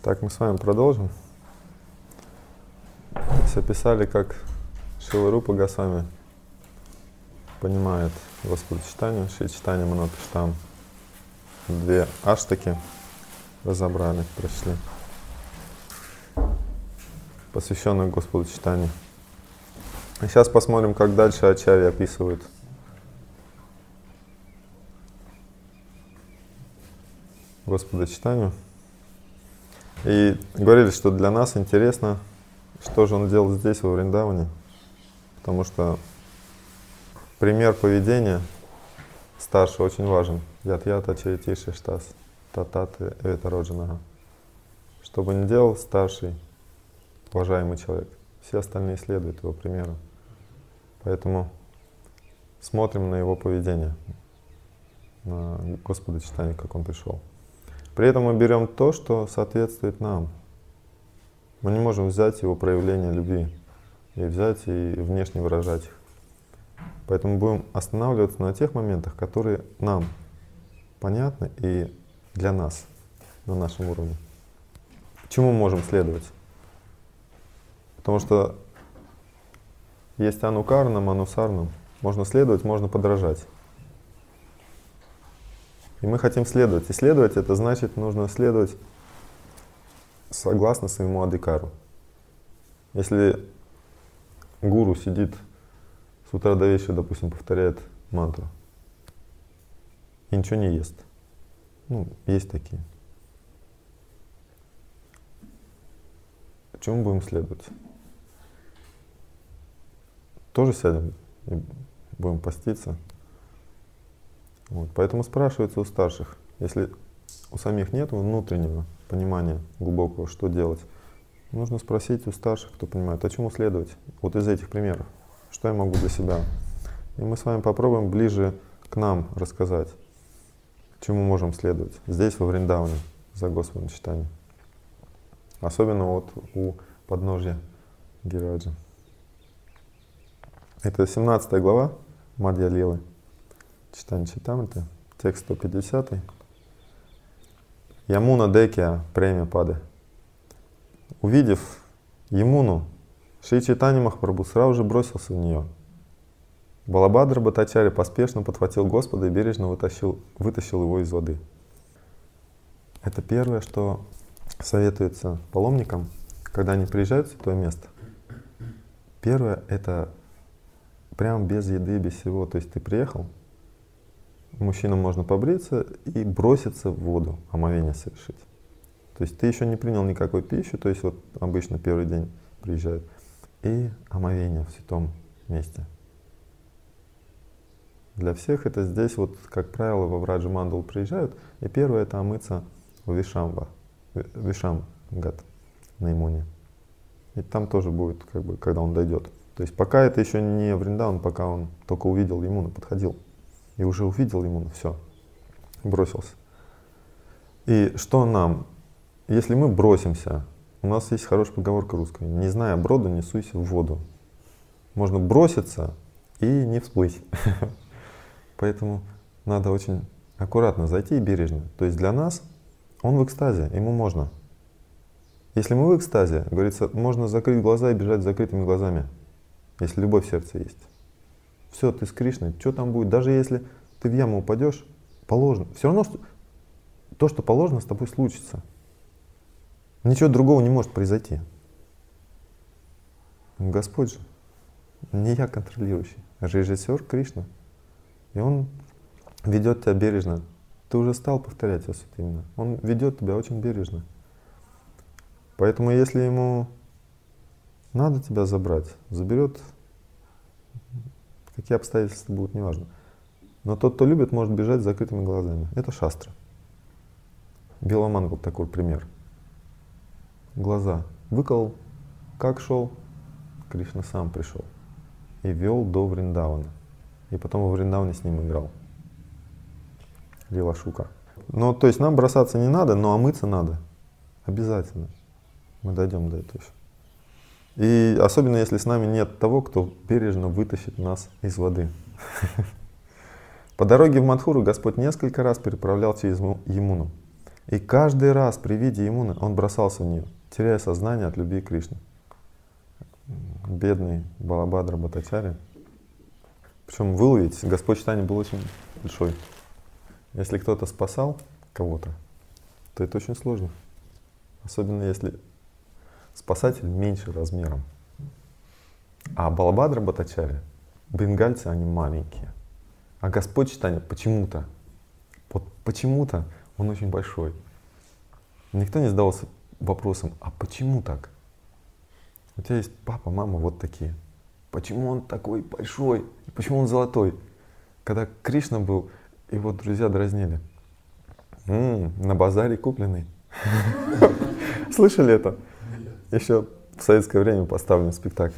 Так, мы с вами продолжим. Описали, как Шрила Рупа Госвами понимает Господа Чайтанью, Шри Чайтанья Маноташтам. Две аштаки разобрали, прочли, посвященных Господу Чайтанью. И сейчас посмотрим, как дальше ачарьи описывают Господа Чайтанью. И говорили, что для нас интересно, что же он делал здесь, во Вриндаване, потому что пример поведения старшего очень важен. Ят-ята чарити шиштас, тататы эвитароджанага. Что бы ни делал старший, уважаемый человек, все остальные следуют его примеру. Поэтому смотрим на его поведение, на Господа Чайтанью, как он пришел. При этом мы берем то, что соответствует нам. Мы не можем взять его проявление любви и взять и внешне выражать их. Поэтому будем останавливаться на тех моментах, которые нам понятны и для нас, на нашем уровне. Чему мы можем следовать? Потому что есть анукарнам, анусарнам. Можно следовать, можно подражать. И мы хотим следовать. И следовать — это значит, нужно следовать согласно своему адhикару. Если гуру сидит с утра до вечера, допустим, повторяет мантру и ничего не ест, есть такие, чему будем следовать? Тоже сядем и будем поститься? Поэтому спрашивается у старших, если у самих нет внутреннего понимания глубокого, что делать, нужно спросить у старших, кто понимает, а чему следовать? Вот из этих примеров, что я могу для себя? И мы с вами попробуем ближе к нам рассказать, чему можем следовать здесь, во Вриндаване, за Господом Чайтаньей. Особенно вот у подножья Гирираджа. Это 17 глава Мадья Лилы. Чайтанья Чаритамриты, текст 150. Ямуна Декия премия пады. Увидев Ямуну, Шри Чайтанья Махапрабху сразу же бросился в нее. Балабхадра Бхаттачарья поспешно подхватил Господа и бережно вытащил его из воды. Это первое, что советуется паломникам, когда они приезжают в святое место. Первое — это прям без еды, без всего. То есть ты приехал, мужчинам можно побриться и броситься в воду, омовение совершить. То есть ты еще не принял никакой пищи, то есть вот обычно первый день приезжают, и омовение в святом месте. Для всех это здесь, вот как правило, во Враджа-мандалу приезжают, и первое — это омыться в Вишамгат на Ямуне. И там тоже будет, когда он дойдет. То есть пока это еще не Вриндаван, пока он только увидел Ямуну, подходил. И уже увидел Ямуну, все, бросился. И что нам? Если мы бросимся, у нас есть хорошая поговорка русская: не зная броду, не суйся в воду. Можно броситься и не всплыть. Поэтому надо очень аккуратно зайти и бережно. То есть для нас он в экстазе, ему можно. Если мы в экстазе, говорится, можно закрыть глаза и бежать с закрытыми глазами, если любовь в сердце есть. Все, ты с Кришной, что там будет? Даже если ты в яму упадешь, положено. Все равно то, что положено, с тобой случится. Ничего другого не может произойти. Господь же, не я контролирующий, а режиссер Кришна. И он ведет тебя бережно. Ты уже стал повторять это именно. Он ведет тебя очень бережно. Поэтому если ему надо тебя забрать, заберет. Какие обстоятельства будут, неважно. Но тот, кто любит, может бежать с закрытыми глазами. Это шастра. Биламангал такой пример. Глаза выколол, как шел, Кришна сам пришел и вел до Вриндавана. И потом во Вриндаване с ним играл. Лила Шука. То есть нам бросаться не надо, но омыться надо. Обязательно. Мы дойдем до этого еще. И особенно, если с нами нет того, кто бережно вытащит нас из воды. По дороге в Мадхуру Господь несколько раз переправлял через Ямуну. И каждый раз при виде Ямуны он бросался в нее, теряя сознание от любви к Кришне. Бедный Балабхадра Бхаттачарья. Причем выловить Господь Чайтанья был очень большой. Если кто-то спасал кого-то, то это очень сложно. Особенно если спасатель меньше размером. А Балабхадра Бхаттачарья, бенгальцы, они маленькие. А Господь Чайтанья почему-то, вот почему-то он очень большой. Никто не задавался вопросом, а почему так? У тебя есть папа, мама вот такие. Почему он такой большой? Почему он золотой? Когда Кришна был, его друзья дразнили. На базаре купленный. Слышали это? Еще в советское время поставлен спектакль.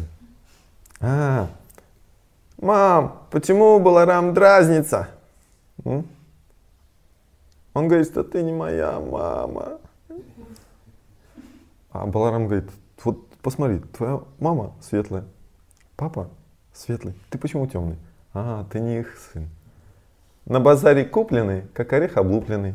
Мам, почему Баларам дразнится? Он говорит, что ты не моя мама. А Баларам говорит, вот посмотри, твоя мама светлая, папа светлый, ты почему темный? Ты не их сын. На базаре купленный, как орех облупленный.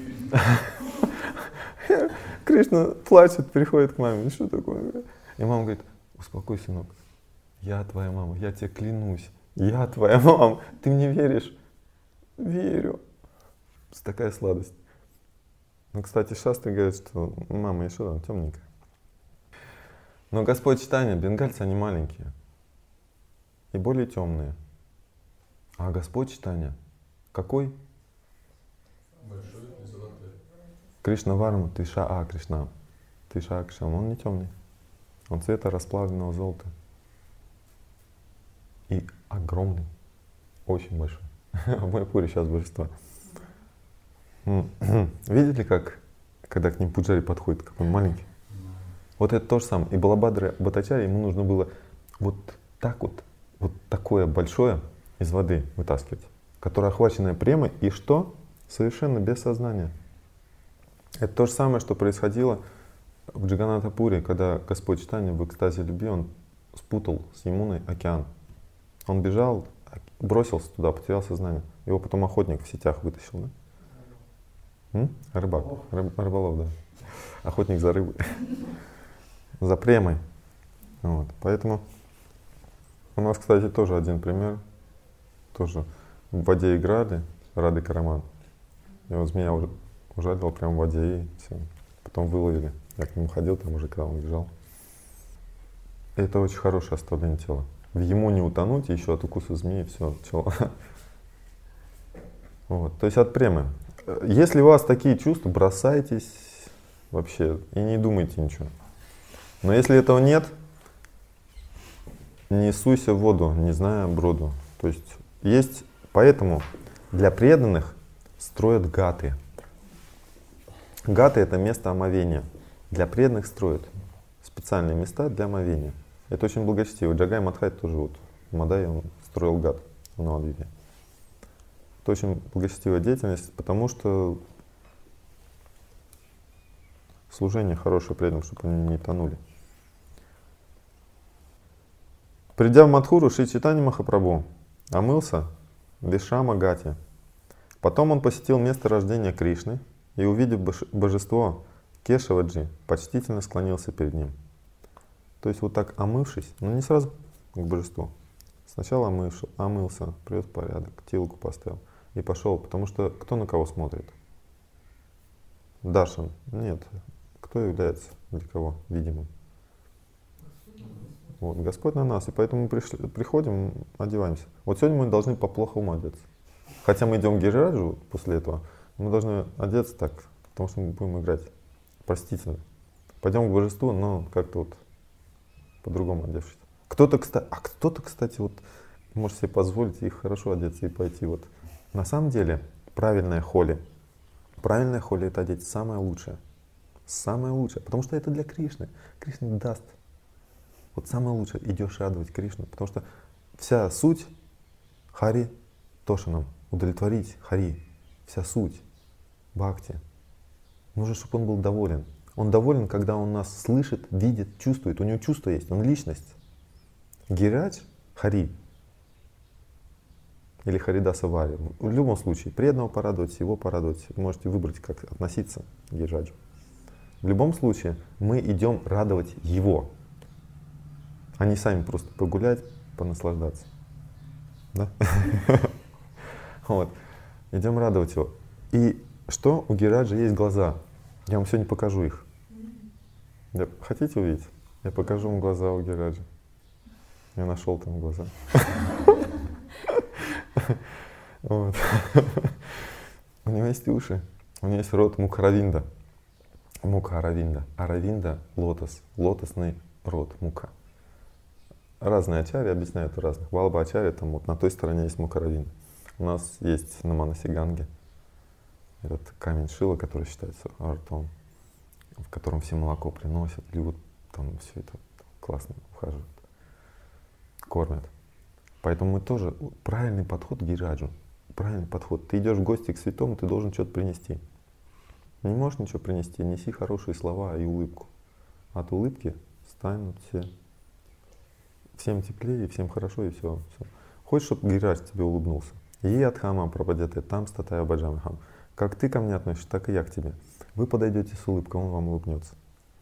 Кришна плачет, приходит к маме, что такое? И мама говорит, успокойся, сынок, я твоя мама, я тебе клянусь, я твоя мама, ты мне веришь? Верю. Такая сладость. Ну, кстати, шастры говорят, что мама еще там темненькая. Но Господь Чайтанья, бенгальцы, они маленькие и более темные. А Господь Чайтанья какой? Большой и золотой. Кришна Варма, Кришна. Кришна, он не темный. Он цвета расплавленного золота. И огромный, очень большой. В Майяпуре сейчас божество. Видели, как, когда к ним пуджари подходит, какой он маленький? Вот это то же самое. И Балабхадра Бхаттачарья, ему нужно было вот так вот такое большое из воды вытаскивать, которое охваченное премой и что? Совершенно без сознания. Это то же самое, что происходило в Джаганнатапуре, когда Господь Чайтанья в экстазе любви, он спутал с Ямуной океан. Он бежал, бросился туда, потерял сознание. Его потом охотник в сетях вытащил, да? Рыбак, рыболов, да. Охотник за рыбой, за премой. Вот. Поэтому у нас, кстати, тоже один пример. Тоже в воде играли, Рады Караман. Его змея ужалила прямо в воде и все. Потом выловили. Я к нему ходил, там уже, когда он лежал. И это очень хорошее оставление тела. В ему не утонуть, и еще от укуса змеи, все, чело. Вот. То есть от премы. Если у вас такие чувства, бросайтесь вообще и не думайте ничего. Но если этого нет, не суйся в воду, не зная броду. То есть поэтому для преданных строят гаты. Гаты — это место омовения. Для преданных строят специальные места для омовения. Это очень благочестиво. Джагай Мадхай тоже вот в Мадайе он строил гат в Навадвипе. Это очень благочестивая деятельность, потому что служение хорошее преданным, чтобы они не тонули. Придя в Мадхуру, Шри Чайтанья Махапрабху омылся в Вишрама-гате. Потом он посетил место рождения Кришны и, увидев божество Кешаваджи, почтительно склонился перед ним. То есть вот так омывшись, но не сразу к божеству. Сначала омылся, привез порядок, тилку поставил и пошел, потому что кто на кого смотрит? Даршан? Нет. Кто является для кого видимым? Вот, Господь на нас, и поэтому мы приходим, одеваемся. Вот сегодня мы должны по-плохому одеться. Хотя мы идем к Гирираджу после этого, мы должны одеться так, потому что мы будем играть простительно. Пойдем к божеству, но как-то вот по-другому одевшись. Кто-то, кстати, вот может себе позволить и хорошо одеться и пойти вот. На самом деле, правильная холи это одеть самое лучшее. Самое лучшее, потому что это для Кришны. Кришна даст. Вот самое лучшее, идешь радовать Кришну, потому что вся суть Хари Тошанам, удовлетворить Хари, вся суть бхакти. Нужно, чтобы он был доволен. Он доволен, когда он нас слышит, видит, чувствует. У него чувство есть, он личность. Гирирадж, Хари, или Харидаса Вари. В любом случае, преданного порадовать, его порадовать. Вы можете выбрать, как относиться к Гирираджу. В любом случае, мы идем радовать его, а не сами просто погулять, понаслаждаться. Да? Вот. Идем радовать его. И что у Гирираджа есть глаза? Я вам сегодня покажу их. Хотите увидеть? Я покажу вам глаза у Гирираджа. Я нашел там глаза. Вот. У него есть уши, у него есть рот Мукхаравинда. Мукхаравинда. Аравинда — лотос, лотосный рот, мукха. Разные ачарьи объясняют разных. Валаба ачарья, там вот на той стороне есть Мукхаравинда. У нас есть на Манасиганге этот камень Шила, который считается ртом, в котором все молоко приносят, льют, там все это классно ухаживают, кормят. Поэтому мы тоже, правильный подход к Гирираджу, правильный подход. Ты идешь в гости к святому, ты должен что-то принести. Не можешь ничего принести, неси хорошие слова и улыбку. От улыбки станут все. Всем теплее, всем хорошо и все. Хочешь, чтобы Гирираджа тебе улыбнулся? Ядхама пропадете там статая баджамахам. Как ты ко мне относишься, так и я к тебе. Вы подойдете с улыбкой, он вам улыбнется.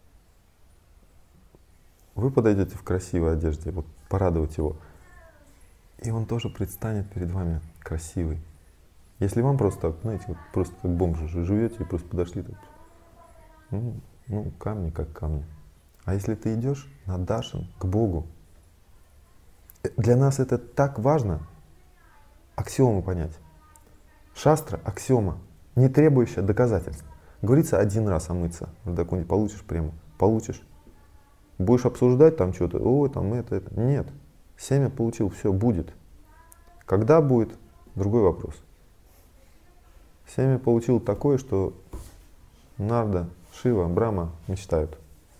Вы подойдете в красивой одежде, вот порадовать его, и он тоже предстанет перед вами красивый. Если вам просто, знаете, вот просто как бомжи живете и просто подошли, так, ну, камни как камни. А если ты идешь на даршан к Богу, для нас это так важно, аксиому понять. Шастра — аксиома, не требующая доказательств. Говорится один раз омыться, в получишь прему, получишь. Будешь обсуждать там что-то, ой, там это. Нет, семя получил, все, будет. Когда будет, другой вопрос. Семя получил такое, что Нарда, Шива, Брахма мечтают.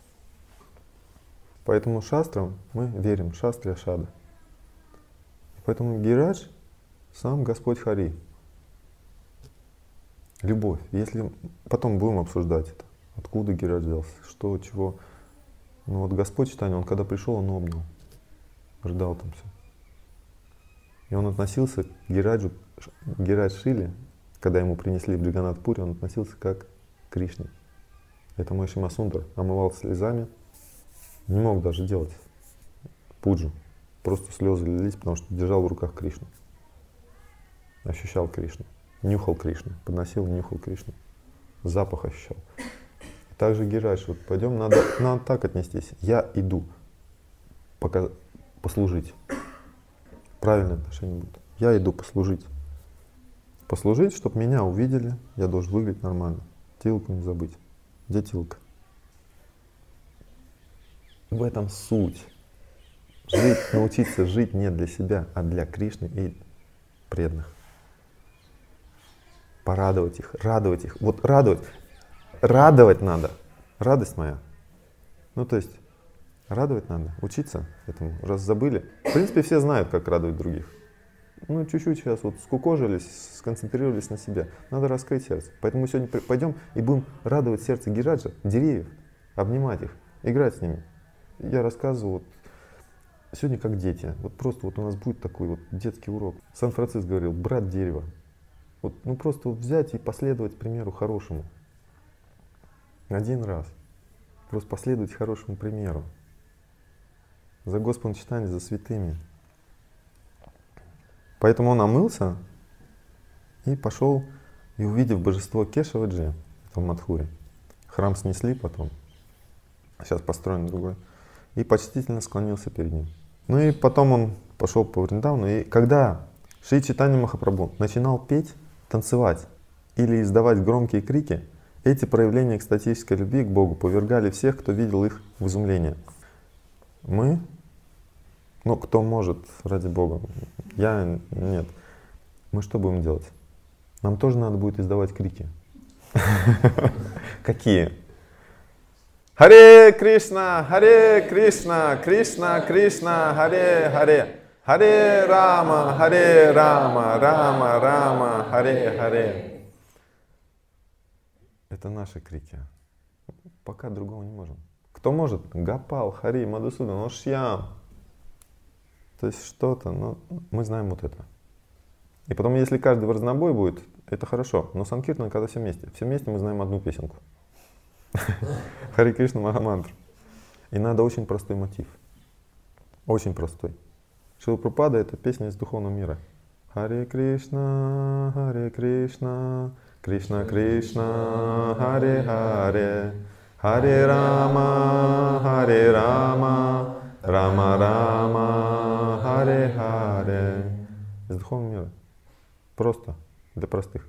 Поэтому шастрам мы верим, шастре Шада. Поэтому Гирираджа сам Господь Хари. Любовь. Если потом будем обсуждать это, откуда Гирираджа взялся, что, чего. Ну вот Господь Чайтанья, он когда пришел, он обнял, рыдал там все. И он относился к Гирираджу, Гиридрадж Шиле, когда ему принесли в Джаганнат-пури, он относился как к Кришне. Это мой Шима Сундар, омывал слезами, не мог даже делать пуджу. Просто слезы лились, потому что держал в руках Кришну. Ощущал Кришну, нюхал Кришну, подносил, нюхал Кришну, запах ощущал. Также Гирираджа, вот пойдем, надо так отнестись. Я иду послужить. Правильное отношение будет. Я иду послужить. Послужить, чтобы меня увидели, я должен выглядеть нормально. Тилку не забыть. Где тилка? В этом суть. Жить, научиться жить не для себя, а для Кришны и преданных. Порадовать их, радовать их. Вот радовать надо. Радость моя. Ну то есть радовать надо, учиться этому. Раз забыли. В принципе, все знают, как радовать других. Ну чуть-чуть сейчас вот скукожились, сконцентрировались на себе. Надо раскрыть сердце. Поэтому мы сегодня пойдем и будем радовать сердце Гирираджа, деревьев, обнимать их, играть с ними. Я рассказывал, вот, сегодня как дети. Вот просто вот у нас будет такой вот детский урок. Сан-Франциско говорил, брат дерева. Вот, ну просто вот взять и последовать примеру хорошему. Один раз. Просто последовать хорошему примеру. За Господом Чайтаньей, за святыми. Поэтому он омылся и пошел, и увидев божество Кешаваджи в Мадхуре. Храм снесли потом, сейчас построен другой, и почтительно склонился перед ним. Ну и потом он пошел по Вриндавану, и когда Шри Чайтанья Махапрабху начинал петь, танцевать или издавать громкие крики, эти проявления экстатической любви к Богу повергали всех, кто видел их, в изумление. Мы, ну кто может, ради Бога, я нет, мы что будем делать? Нам тоже надо будет издавать крики. Какие? Харе Кришна, Кришна, Кришна, Харе Харе. Харе Рама, Рама, Рама, Харе Харе. Это наши крики. Пока другого не можем. Кто может? Гопал, Хари, Мадхусудан, Ошьям. То есть что-то, но мы знаем вот это. И потом, если каждый в разнобой будет, это хорошо. Но санкиртан, когда все вместе. Все вместе мы знаем одну песенку. Харе Кришна Махамантра. И надо очень простой мотив. Очень простой. Шрила Прабхупада — это песня из духовного мира. Харе Кришна, Кришна Кришна, Харе Харе, Харе Рама, Рама Рама, Харе Харе. Из духовного мира. Просто, для простых.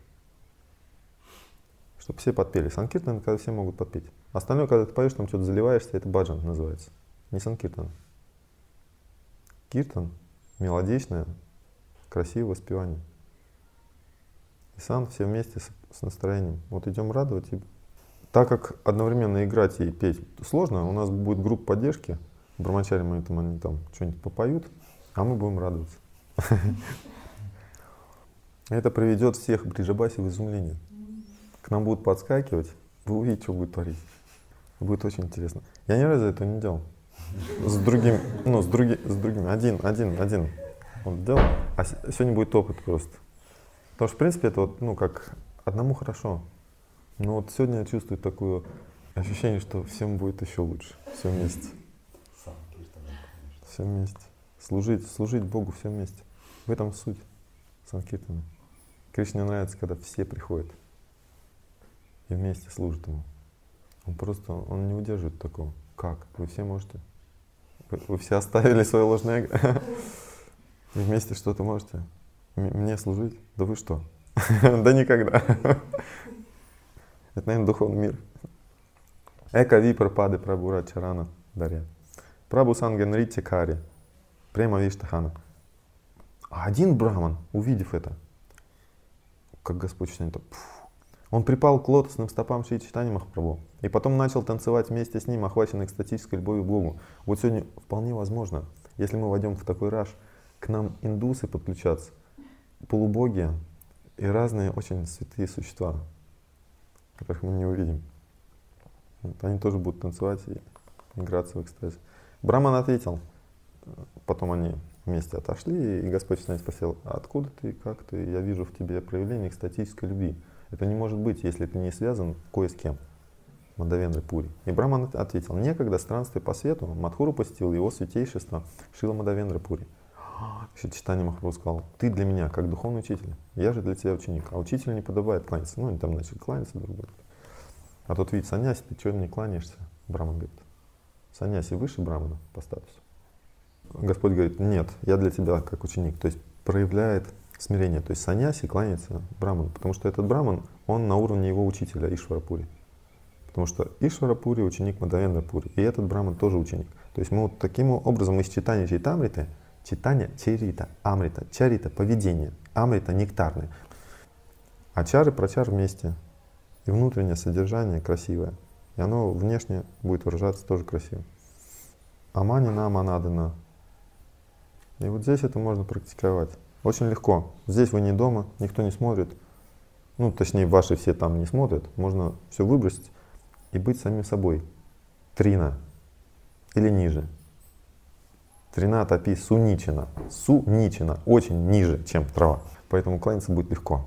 Чтобы все подпели. Санкиртан — когда все могут подпеть. Остальное, когда ты поешь, там что-то заливаешься, это баджан называется. Не санкиртан. Киртан — мелодичное, красивое воспевание. И сан все вместе с настроением. Вот идем радовать. И так как одновременно играть и петь сложно, у нас будет группа поддержки. Брамачари они там что-нибудь попоют, а мы будем радоваться. Это приведет всех бриджабаси в изумление. К нам будут подскакивать, вы увидите, что будет творить. Будет очень интересно. Я ни разу этого не делал. С другими, один. Он делал, а сегодня будет опыт просто. Потому что, в принципе, это вот, как одному хорошо. Но вот сегодня я чувствую такое ощущение, что всем будет еще лучше. Все вместе. Все вместе. Служить Богу все вместе. В этом суть санкиртана. Кришне нравится, когда все приходят и вместе служат Ему. Он не удерживает такого. Как? Вы все можете? Вы все оставили свое ложное эго? Вы вместе что-то можете? Мне служить? Да вы что? Да никогда. Это, наверное, духовный мир. Эка випрапады прабура чарана дарья. Прабу сангенрити кари. Према виштахана. А один браман, увидев это, как Господь читает, он припал к лотосным стопам Шри Чайтаньи Махапрабху и потом начал танцевать вместе с ним, охваченный экстатической любовью к Богу. Вот сегодня вполне возможно, если мы войдем в такой раж, к нам индусы подключатся, полубоги и разные очень святые существа, которых мы не увидим. Вот, они тоже будут танцевать и играться в экстазе. Браман ответил, потом они вместе отошли, и Господь спросил: а откуда ты, как ты? Я вижу в тебе проявление экстатической любви. Это не может быть, если ты не связан кое с кем. Мадавендра Пури. И Браман ответил: некогда, странствуя по свету, Мадхуру посетил его святейшество Шрила Мадавендра Пури. Шри Чайтанья Махапрабху сказал: ты для меня как духовный учитель, я же для тебя ученик. А учителю не подобает кланяться. Они там начали кланяться друг другу. А тот видит: саньяси, ты чего не кланяешься? Браман говорит: саньяси выше брамана по статусу. Господь говорит: нет, я для тебя как ученик. То есть проявляет смирение. То есть саньяси кланяется браману, потому что этот браман, он на уровне его учителя Ишвара-Пури. Потому что Ишвара-Пури ученик Мадавендра-Пури, и этот браман тоже ученик. То есть мы вот таким образом из читания Чайтамриты, читания Чарита, Амрита, Чарита — поведение, Амрита — нектарное. А чары про чар вместе. И внутреннее содержание красивое. И оно внешне будет выражаться тоже красиво. Аманина, аманадана. И вот здесь это можно практиковать. Очень легко. Здесь вы не дома, никто не смотрит. Точнее, ваши все там не смотрят. Можно все выбросить и быть самим собой. Трина. Или ниже. Трина тапи суничина. Суничина. Очень ниже, чем трава. Поэтому кланяться будет легко.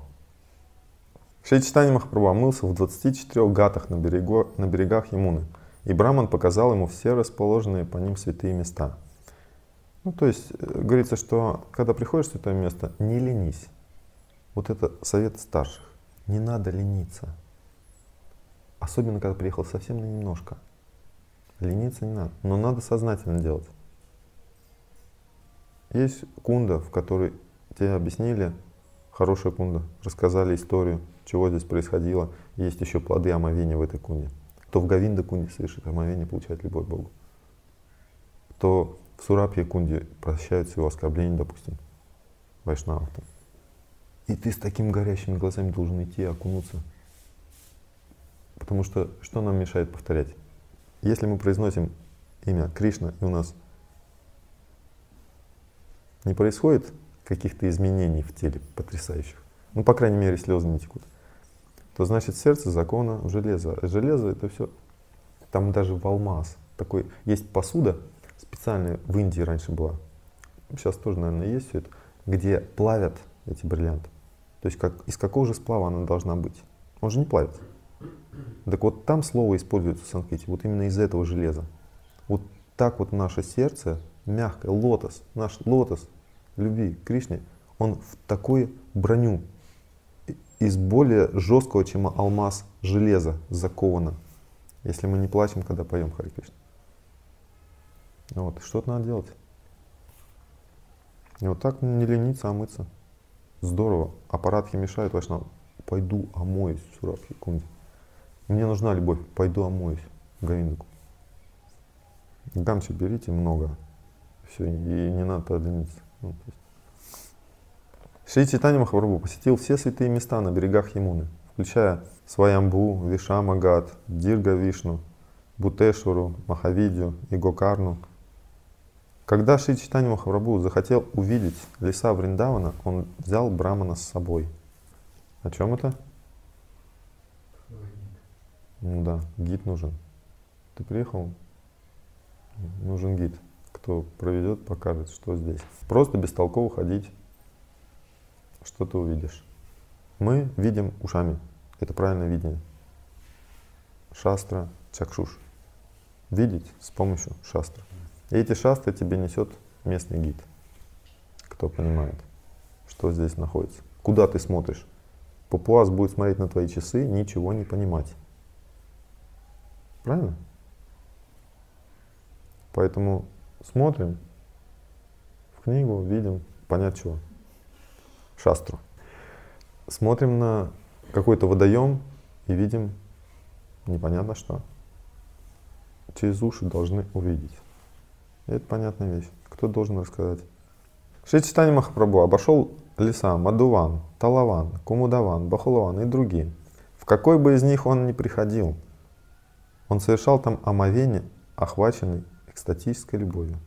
Шри Чайтанья Махапрабху омылся в 24 гатах на берегах Ямуны. И Браман показал ему все расположенные по ним святые места. То есть говорится, что когда приходишь в святое место, не ленись. Вот это совет старших. Не надо лениться. Особенно, когда приехал совсем на немножко. Лениться не надо, но надо сознательно делать. Есть кунда, в которой тебе объяснили, хорошая кунда, рассказали историю, чего здесь происходило. Есть еще плоды омовения в этой кунде. Кто в Говинда кунде совершит омовение, получает любовь к Богу. Кто в Сурабхи кунде прощают его оскорбления, допустим, вайшнавов. И ты с такими горящими глазами должен идти, окунуться. Потому что нам мешает повторять? Если мы произносим имя Кришна, и у нас не происходит каких-то изменений в теле потрясающих, по крайней мере, слезы не текут, то значит сердце закона в железо. Железо — это все, там даже в алмаз. Такой есть посуда специальная, в Индии раньше была, сейчас тоже, наверное, есть все это, где плавят эти бриллианты. То есть из какого же сплава она должна быть? Он же не плавится. Так вот там слово используется в санскрите, вот именно из этого железа. Вот так вот наше сердце, мягкое, лотос, наш лотос любви к Кришне, он в такую броню из более жесткого, чем алмаз, железа заковано. Если мы не плачем, когда поем Харе Кришна. Вот, что-то надо делать. И вот так не лениться, а мыться. Здорово. Аппаратки мешают, вайшнав. Пойду омоюсь, Сурабхи Кунди. Мне нужна любовь, пойду омоюсь, Говинду. Гамчи берите много. Все, и не надо подлиниться. Ну, Шри Чайтанья Махапрабху посетил все святые места на берегах Ямуны, включая Сваямбу, Вишамагат, Дирга Вишну, Бутешвару, Махавидью и Гокарну. Когда Шри Чайтанья Махапрабху захотел увидеть леса Вриндавана, он взял Брамана с собой. О чем это? Ну да, гид нужен. Ты приехал? Нужен гид, кто проведет, покажет, что здесь. Просто бестолково ходить, что ты увидишь. Мы видим ушами. Это правильное видение. Шастра, чакшуш. Видеть с помощью шастры. И эти шастры тебе несет местный гид, кто понимает, что здесь находится. Куда ты смотришь? Папуас будет смотреть на твои часы, ничего не понимать. Правильно? Поэтому смотрим в книгу, видим, понять чего. Шастру. Смотрим на какой-то водоем и видим непонятно что. Через уши должны увидеть. И это понятная вещь. Кто должен рассказать? Шри Чайтанья Махапрабху обошел леса Мадуван, Талаван, Кумудаван, Бахулаван и другие. В какой бы из них он ни приходил, он совершал там омовение, охваченный экстатической любовью.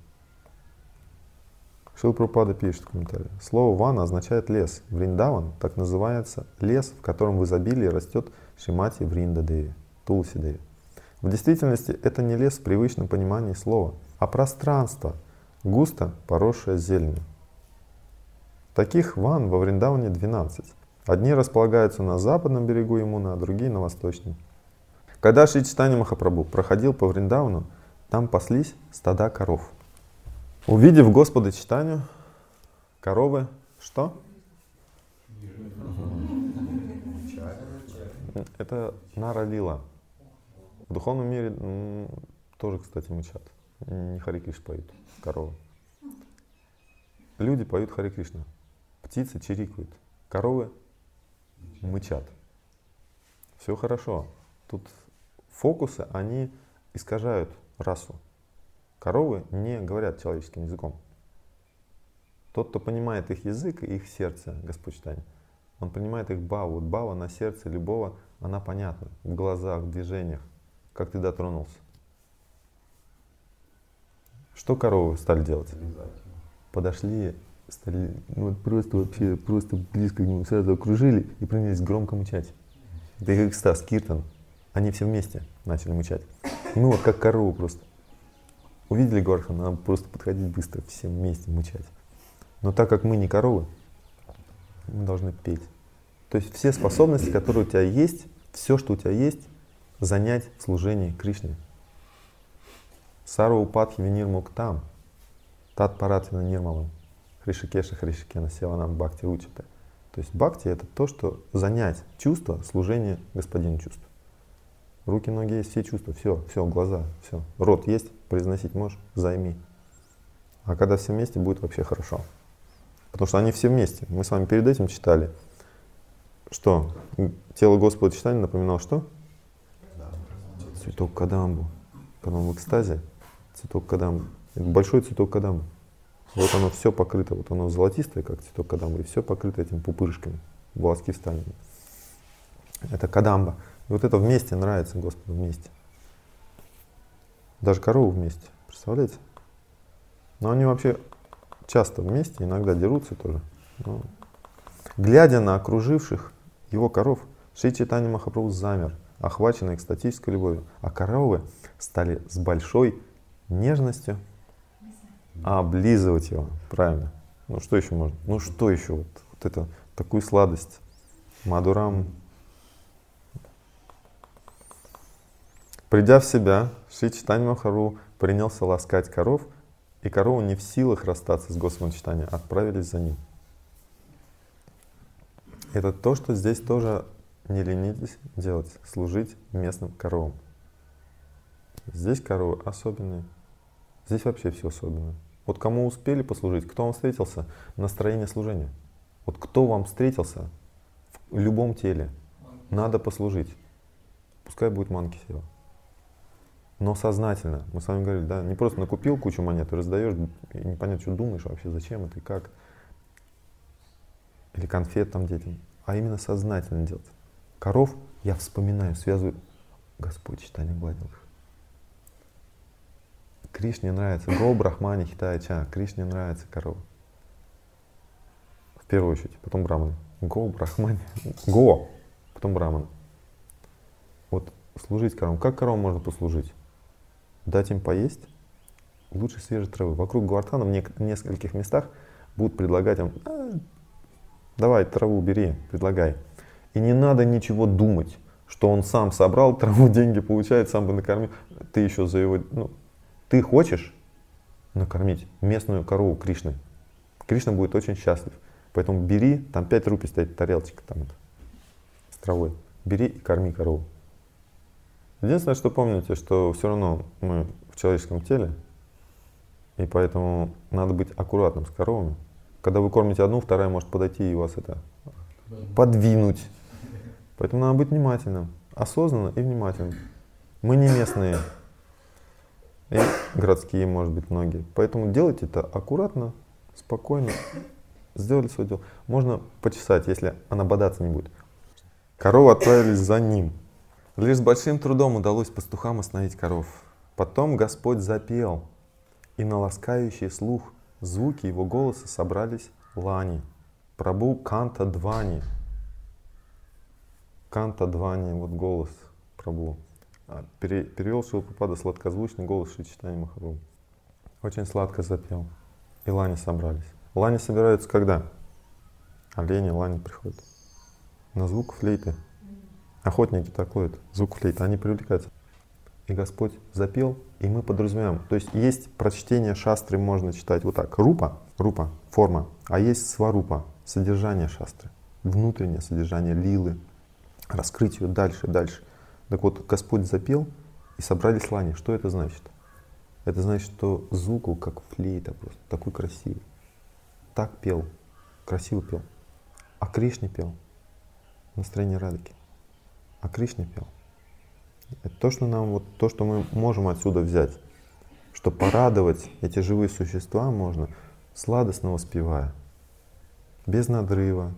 Шрила Прабхупада пишет в комментарии. Слово «вана» означает лес. Вриндаван так называется лес, в котором в изобилии растет Шримати Вринда Деви, Тулси Деви. В действительности это не лес в привычном понимании слова, а пространство, густо поросшее зеленью. Таких ван во Вриндаване 12. Одни располагаются на западном берегу Ямуны, а другие на восточном. Когда Шри Чайтанья Махапрабху проходил по Вриндавану, там паслись стада коров. Увидев Господа Чайтанью, коровы что? Это Нара Лила. В духовном мире тоже, кстати, мычат. Не Харе Кришна поют, коровы. Люди поют Харе Кришна. Птицы чирикают. Коровы мычат. Все хорошо. Тут фокусы, они искажают расу. Коровы не говорят человеческим языком. Тот, кто понимает их язык и их сердце, Господь Чайтанья, он понимает их бхаву. Вот бхава на сердце любого, она понятна. В глазах, в движениях, как ты дотронулся. Что коровы стали делать? Подошли, стали просто близко к нему, сразу окружили и принялись громко мычать. Это их экстаз, киртан. Они все вместе начали мычать. И мы вот как корову просто. Увидели Гвардхан, надо просто подходить быстро, все вместе мычать. Но так как мы не коровы, мы должны петь. То есть все способности, которые у тебя есть, все, что у тебя есть, занять в служении Кришне. Сарва Упадхи Винир Муктам, Тат Паратина Нирмалам, Хришикеша Хришикена Севанам Бхакти Ручита. То есть бхакти — это то, что занять чувство, служение Господину чувств. Руки, ноги есть, все чувства, все, глаза, все. Рот есть, произносить можешь, займи. А когда все вместе, будет вообще хорошо. Потому что они все вместе. Мы с вами перед этим читали, что тело Господа Чайтаньи напоминало что? Цветок кадамбу. Когда он в экстазе, цветок кадамбу. Это большой цветок кадамбу. Вот оно все покрыто, вот оно золотистое, как цветок кадамбы, и все покрыто этими пупырышками. Волоски встали. Это кадамба. И вот это вместе нравится Господу, вместе. Даже коровы вместе, представляете? Но они вообще часто вместе, иногда дерутся тоже. Но, глядя на окруживших его коров, Шри Чайтанья Махапрабху замер, охваченный экстатической любовью. А коровы стали с большой нежностью облизывать его. Правильно. Ну что еще можно? Ну что еще? Вот вот это, такую сладость. Мадурам. Придя в себя, Шри Чайтанья Махапрабху принялся ласкать коров, и коровы не в силах расстаться с Господом Чайтаньей, отправились за ним. Это то, что здесь тоже не ленитесь делать, служить местным коровам. Здесь коровы особенные, здесь вообще все особенное. Вот кому успели послужить, кто вам встретился, настроение служения. Вот кто вам встретился в любом теле, надо послужить. Пускай будет манки сева. Но сознательно. Мы с вами говорили, да, не просто накупил кучу монет и раздаешь, и непонятно, что думаешь вообще, зачем это и как. Или конфет там детям. А именно сознательно делать. Коров я вспоминаю, связываю. Господь Чайтанья гладил их. Кришне нравится. Го брахмане хитая ча. Кришне нравится корова. В первую очередь. Потом браманы. Го брахмане. Го. Потом браманы. Вот служить коровам. Как коровам можно послужить? Дать им поесть. Лучше свежей травы. Вокруг Гавардхана в нескольких местах будут предлагать им: давай траву бери, предлагай. И не надо ничего думать, что он сам собрал траву, деньги получает, сам бы накормил. Ты еще за его... ты хочешь накормить местную корову Кришны. Кришна будет очень счастлив. Поэтому бери, там 5 рупий стоит тарелочка там с травой. Бери и корми корову. Единственное, что помните, что все равно мы в человеческом теле, и поэтому надо быть аккуратным с коровами. Когда вы кормите одну, вторая может подойти и вас это подвинуть. Поэтому надо быть внимательным, осознанно и внимательным. Мы не местные, и городские, может быть, многие. Поэтому делайте это аккуратно, спокойно. Сделали свое дело. Можно почесать, если она бодаться не будет. Коровы отправились за ним. Лишь с большим трудом удалось пастухам остановить коров. Потом Господь запел, и на ласкающий слух звуки его голоса собрались лани. Прабху Канта Двани. Канта Двани, вот голос Прабху. Перевел Шрила Прабхупада сладкозвучный голос Шри Чайтаньи Махапрабху. Очень сладко запел. И лани собрались. Лани собираются когда? Олени, лани приходят. На звук флейты. Охотники так ловят, звук флейты, они привлекаются. И Господь запел, и мы подразумеваем. То есть прочтение шастры, можно читать вот так. Рупа, форма, а есть сварупа, содержание шастры, внутреннее содержание лилы, раскрыть ее дальше. Так вот, Господь запел, и собрались лани. Что это значит? Это значит, что звук как флейта просто, такой красивый. Так пел, красиво пел. А Кришне пел, настроение радыки. А Кришне пел. Это то, что то, что мы можем отсюда взять, что порадовать эти живые существа можно, сладостно воспевая, без надрыва.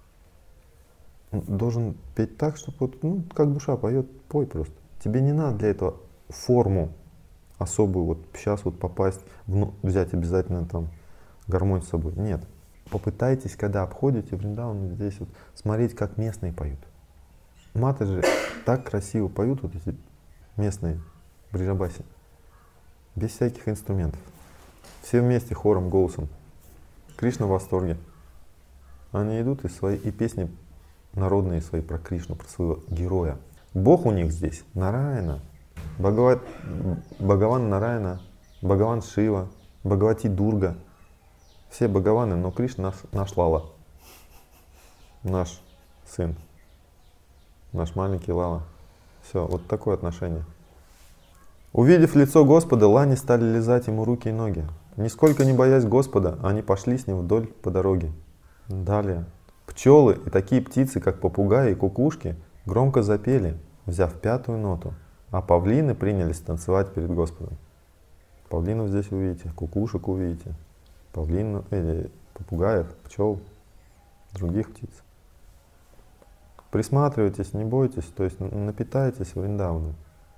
Должен петь так, чтобы как душа поет, пой просто. Тебе не надо для этого форму особую, сейчас попасть, взять обязательно там гармонь с собой. Нет. Попытайтесь, когда обходите Вриндаван, здесь смотреть, как местные поют. Маты же так красиво поют, эти местные бриджабаси, без всяких инструментов. Все вместе хором, голосом. Кришна в восторге. Они идут и песни народные свои про Кришну, про своего героя. Бог у них здесь Нараяна, Бхагаван Нараяна, Бхагаван Шива, Бхагавати Дурга. Все Бхагаваны, но Кришна наш Лала, наш сын. Наш маленький Лала. Все, вот такое отношение. Увидев лицо Господа, лани стали лизать ему руки и ноги. Нисколько не боясь Господа, они пошли с ним вдоль по дороге. Далее. Пчелы и такие птицы, как попугаи и кукушки, громко запели, взяв 5-ю ноту, а павлины принялись танцевать перед Господом. Павлинов здесь увидите, кукушек увидите, попугаев, пчел, других птиц. Присматривайтесь, не бойтесь, то есть напитайтесь Вриндаваном.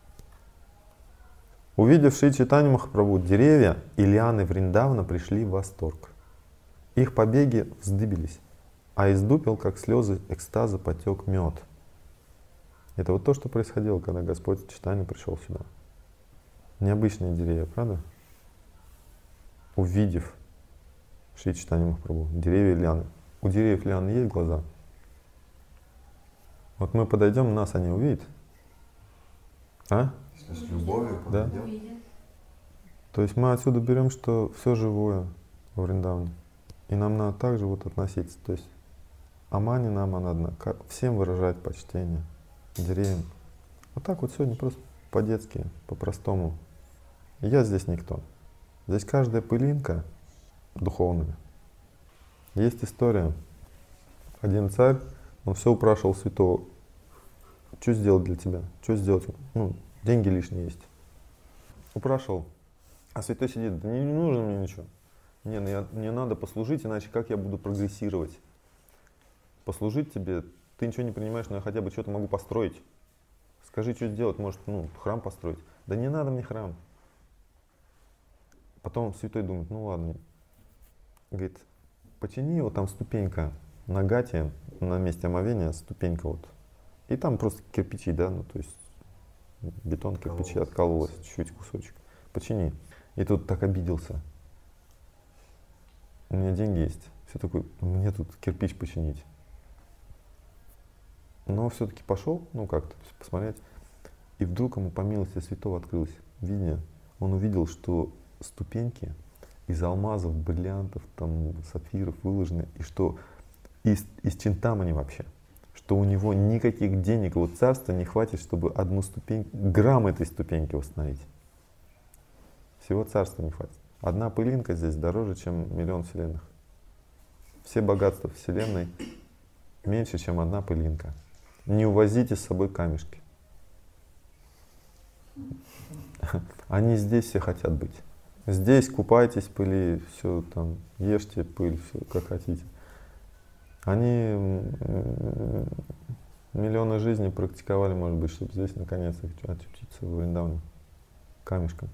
Увидев Шри Чайтанью Махапрабху, деревья и лианы Вриндавана пришли в восторг. Их побеги вздыбились, а из дупел, как слезы экстаза, потек мед. Это вот то, что происходило, когда Господь Чайтанья пришел сюда. Необычные деревья, правда? Увидев Шри Чайтанью Махапрабху, деревья и лианы. у деревьев лиан есть глаза? Вот мы подойдем, нас они увидят. А? Если с любовью Да. подойдем. То есть мы отсюда берем, что все живое во Вриндаване. И нам надо также вот относиться. То есть Амани нам надо всем выражать почтение, деревьям. Вот так вот сегодня просто по-детски, по-простому. Я здесь никто. Здесь каждая пылинка духовная. Есть история. Один царь, он все упрашивал святого. Что сделать для тебя? Что сделать? Ну, деньги лишние есть. Упрашивал. А святой сидит, да не нужно мне ничего. Не, ну мне надо послужить, иначе как я буду прогрессировать? Послужить тебе, ты ничего не принимаешь, но я хотя бы что-то могу построить. Скажи, что сделать, может, храм построить. Да не надо мне храм. Потом святой думает, ну ладно. Говорит, почини его, там ступенька на гате, на месте омовения, ступенька вот. И там просто кирпичи, да, ну то есть бетон, кирпичи откололось, чуть-чуть кусочек. Почини. И тут так обиделся. У меня деньги есть. Все такое, мне тут кирпич починить. Но все-таки пошел, как-то посмотреть. И вдруг ему по милости святого открылось видение. Он увидел, что ступеньки из алмазов, бриллиантов, там, сапфиров выложены, и что из чинтамани вообще. Что у него никаких денег, вот царства не хватит, чтобы одну ступеньку, грамм этой ступеньки восстановить. Всего царства не хватит. Одна пылинка здесь дороже, чем миллион вселенных. Все богатства вселенной меньше, чем одна пылинка. Не увозите с собой камешки. Они здесь все хотят быть. Здесь купайтесь в пыли, все там, ешьте пыль, все как хотите. Они миллионы жизней практиковали, может быть, чтобы здесь наконец очутиться в Вриндаване камешком.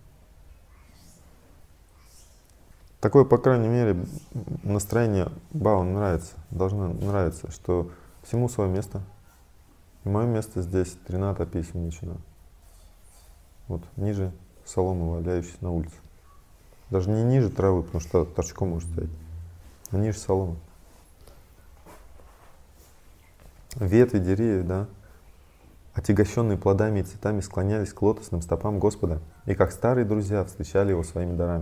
Такое, по крайней мере, настроение Бхаван нравится, должно нравиться, что всему свое место. И мое место здесь, Трината Письменничина. Вот, ниже соломы, валяющейся на улице. Даже не ниже травы, потому что торчком может стоять, а ниже соломы. Ветви деревьев, да, отягощенные плодами и цветами, склонялись к лотосным стопам Господа и, как старые друзья, встречали его своими дарами.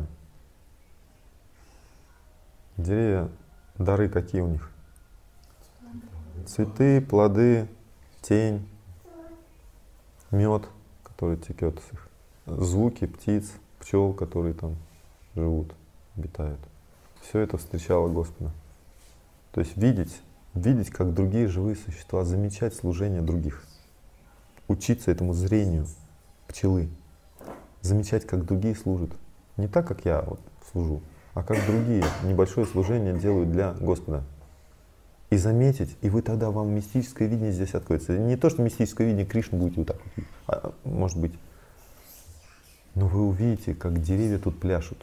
Деревья, дары какие у них? Цветы, плоды, тень, мед, который текет с их, звуки птиц, пчел, которые там живут, обитают. Все это встречало Господа. То есть видеть, как другие живые существа, замечать служение других, учиться этому зрению пчелы, замечать, как другие служат. Не так, как я вот служу, а как другие небольшое служение делают для Господа. И заметить, и вы тогда, вам мистическое видение здесь откроется. Не то, что мистическое видение Кришны будете вот так вот, может быть, но вы увидите, как деревья тут пляшут.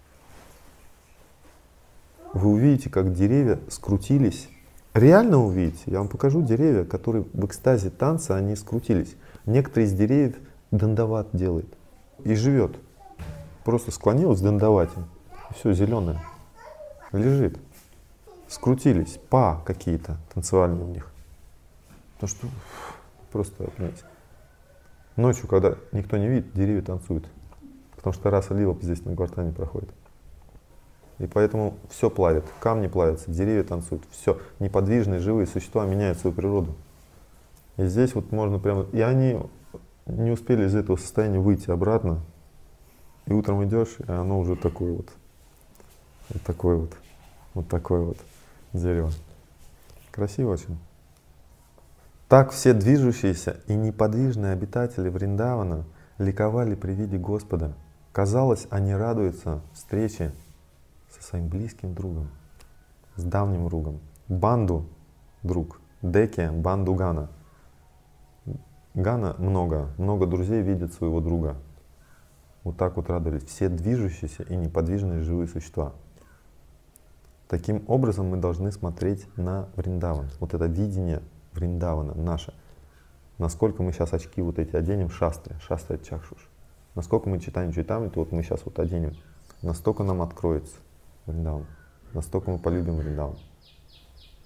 Вы увидите, как деревья скрутились. Реально увидите. Я вам покажу деревья, которые в экстазе танца, они скрутились. Некоторые из деревьев дандават делает и живет. Просто склонилась дандавате. Все зеленое. Лежит. Скрутились. Па какие-то танцевальные у них. Потому что просто, понимаете, ночью, когда никто не видит, деревья танцуют. Потому что раса лила здесь на Гвардхане проходит. И поэтому все плавит, камни плавятся, деревья танцуют, все. Неподвижные, живые существа меняют свою природу. И здесь вот можно прямо... И они не успели из этого состояния выйти обратно. И утром идешь, и оно уже такое вот. Вот такое вот дерево. Красиво очень. Так все движущиеся и неподвижные обитатели Вриндавана ликовали при виде Господа. Казалось, они радуются встрече со своим близким другом, с давним другом. Банду — друг, Деке — банду Гана. Гана много друзей видят своего друга. Вот так вот радовались все движущиеся и неподвижные живые существа. Таким образом мы должны смотреть на Вриндаван. Вот это видение Вриндавана наше. Насколько мы сейчас очки вот эти оденем, шастры чакшуш. Насколько мы читаем, то вот мы сейчас вот оденем. Настолько нам откроется Вриндаван. Настолько мы полюбим Вриндаван.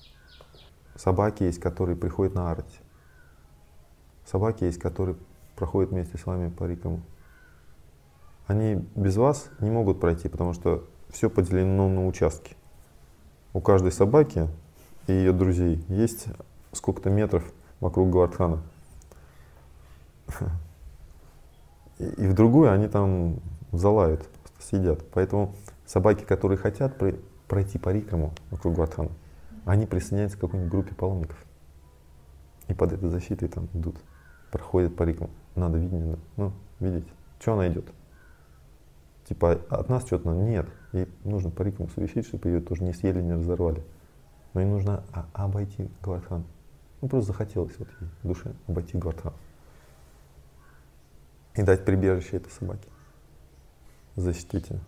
Собаки есть, которые приходят на арати. Собаки есть, которые проходят вместе с вами по рикам. Они без вас не могут пройти, потому что все поделено на участки. У каждой собаки и ее друзей есть сколько-то метров вокруг Говардхана. И в другую они там залают, сидят. Поэтому собаки, которые хотят пройти по рикраму вокруг Говардхана, они присоединяются к какой-нибудь группе паломников. И под этой защитой там идут, проходят по рикраму. Надо видеть, ну, видеть, что она идет. Типа от нас что-то надо? Нет. Ей нужно по рикраму совершить, чтобы ее тоже не съели, не разорвали. Но ей нужно обойти Говардхан. Ну просто захотелось вот ей в душе обойти Говардхан. И дать прибежище этой собаке. Защитить ее.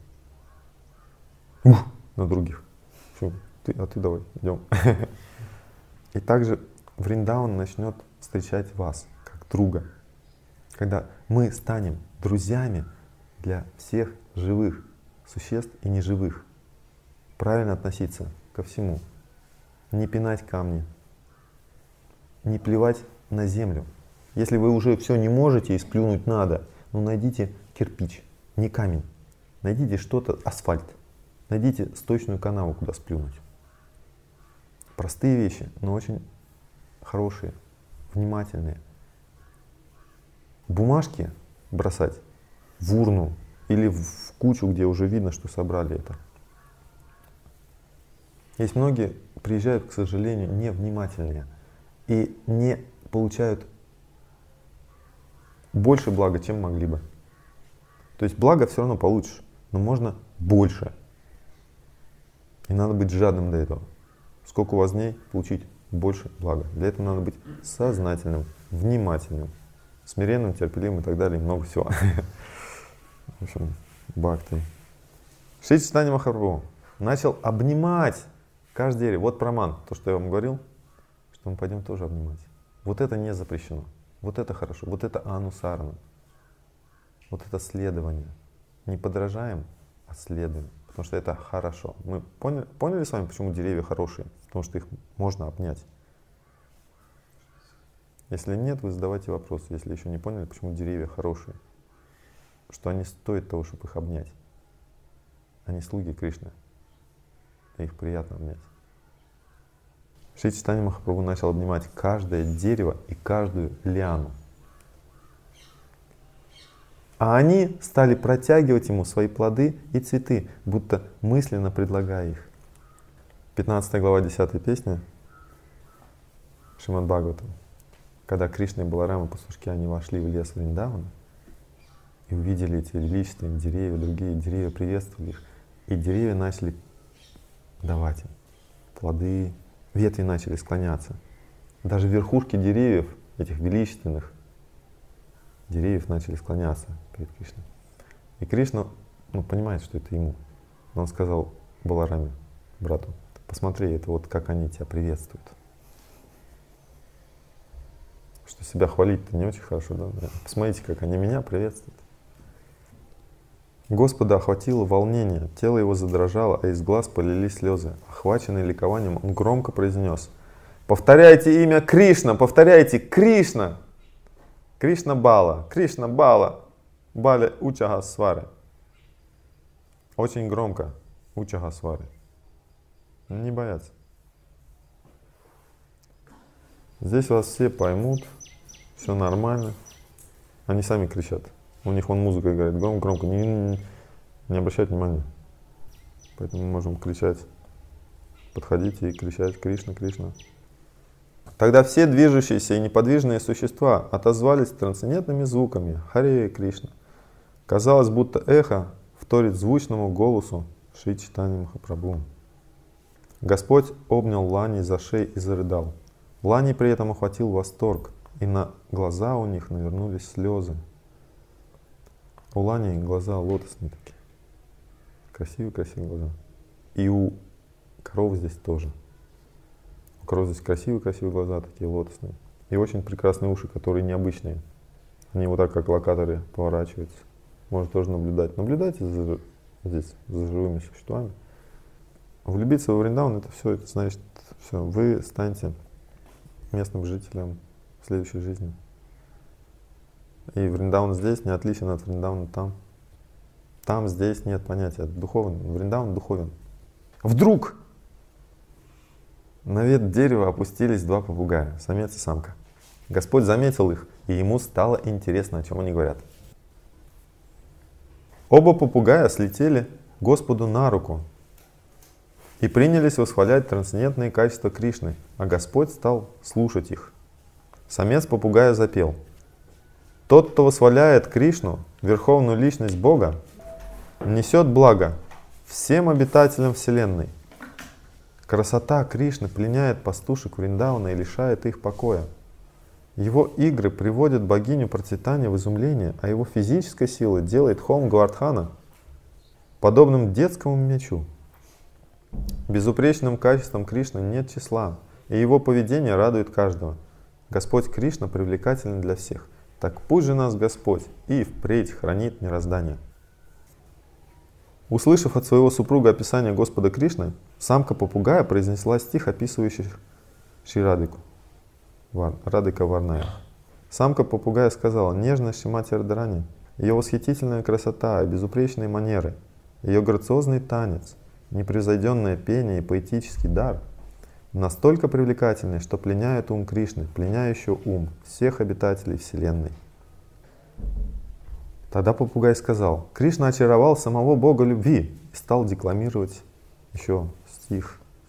На других. Все, ты давай, идем. И также Вриндаван начнет встречать вас как друга. Когда мы станем друзьями для всех живых существ и неживых. Правильно относиться ко всему. Не пинать камни. Не плевать на землю. Если вы уже все не можете и сплюнуть надо, ну найдите кирпич, не камень. Найдите что-то, асфальт. Найдите сточную канаву, куда сплюнуть. Простые вещи, но очень хорошие, внимательные. Бумажки бросать в урну или в кучу, где уже видно, что собрали это. Есть многие приезжают, к сожалению, невнимательные и не получают больше блага, чем могли бы. То есть благо все равно получишь, но можно больше. И надо быть жадным до этого. Сколько у вас дней получить больше блага. Для этого надо быть сознательным, внимательным, смиренным, терпеливым и так далее, и много всего. В общем, бхакти. Шри Чайтанья Махапрабху начал обнимать каждое дерево. Вот праман, то, что я вам говорил, что мы пойдем тоже обнимать. Вот это не запрещено. Вот это хорошо. Вот это анусарна. Вот это следование. Не подражаем, а следуем. Потому что это хорошо. Мы поняли с вами, почему деревья хорошие? Потому что их можно обнять. Если нет, вы задавайте вопрос. Если еще не поняли, почему деревья хорошие. Что они стоят того, чтобы их обнять. Они слуги Кришны. И их приятно обнять. Шри Чайтанья Махапрабху начал обнимать каждое дерево и каждую лиану. А они стали протягивать ему свои плоды и цветы, будто мысленно предлагая их. 15 глава 10 песня Шримад Бхагаватам. Когда Кришна и Баларама, пастушки, они вошли в лес Вриндавана и увидели эти величественные деревья, другие деревья приветствовали их. И деревья начали давать им плоды, ветви начали склоняться. Даже верхушки деревьев, этих величественных деревьев, начали склоняться перед Кришной. И Кришна понимает, что это ему. Но он сказал Балараме, брату, посмотри, это вот как они тебя приветствуют. Что себя хвалить-то не очень хорошо, да? Посмотрите, как они меня приветствуют. Господа охватило волнение, тело его задрожало, а из глаз полились слезы. Охваченный ликованием, он громко произнес: «Повторяйте имя Кришна! Повторяйте! Кришна! Кришна Бала! Кришна Бала! Бале Учагасвары!» Очень громко. Учагасвары. Не бояться. Здесь вас все поймут, все нормально. Они сами кричат. У них вон музыка играет громко, не обращать внимания. Поэтому мы можем кричать. Подходите и кричать: Кришна, Кришна. Тогда все движущиеся и неподвижные существа отозвались трансцендентными звуками Харе Кришна. Казалось, будто эхо вторит звучному голосу Шри Чайтаньи Махапрабху. Господь обнял Лани за шею и зарыдал. Лани при этом охватил восторг, и на глаза у них навернулись слезы. У Лани глаза лотосные такие. Красивые глаза. И у коров здесь тоже. У коров здесь красивые глаза, такие лотосные. И очень прекрасные уши, которые необычные. Они вот так, как локаторы, поворачиваются. Можно тоже наблюдать. Наблюдайте здесь за живыми существами. Влюбиться во Вриндаван — это все, это значит, все, вы станете местным жителям в следующей жизни. И Вриндаван здесь не отличен от Вриндавана там. Там, здесь нет понятия духовен. Вриндаван духовен. Вдруг на ветвь дерева опустились два попугая, самец и самка. Господь заметил их, и ему стало интересно, о чем они говорят. Оба попугая слетели Господу на руку и принялись восхвалять трансцендентные качества Кришны, а Господь стал слушать их. Самец попугая запел: «Тот, кто восхваляет Кришну, верховную личность Бога, несет благо всем обитателям Вселенной. Красота Кришны пленяет пастушек Вриндавана и лишает их покоя. Его игры приводят богиню процветания в изумление, а его физическая сила делает холм Гавардхана подобным детскому мячу. Безупречным качеством Кришны нет числа, и его поведение радует каждого. Господь Кришна привлекателен для всех. Так пусть же нас Господь и впредь хранит мироздание». Услышав от своего супруга описание Господа Кришны, самка попугая произнесла стих, описывающий Шри Радыку. Радыка Варная. Самка попугая сказала: «Нежная Шримати Радхарани, ее восхитительная красота и безупречные манеры, ее грациозный танец, непревзойденное пение и поэтический дар настолько привлекательны, что пленяют ум Кришны, пленяющий ум всех обитателей Вселенной». Тогда попугай сказал: «Кришна очаровал самого Бога любви», и стал декламировать еще стихи.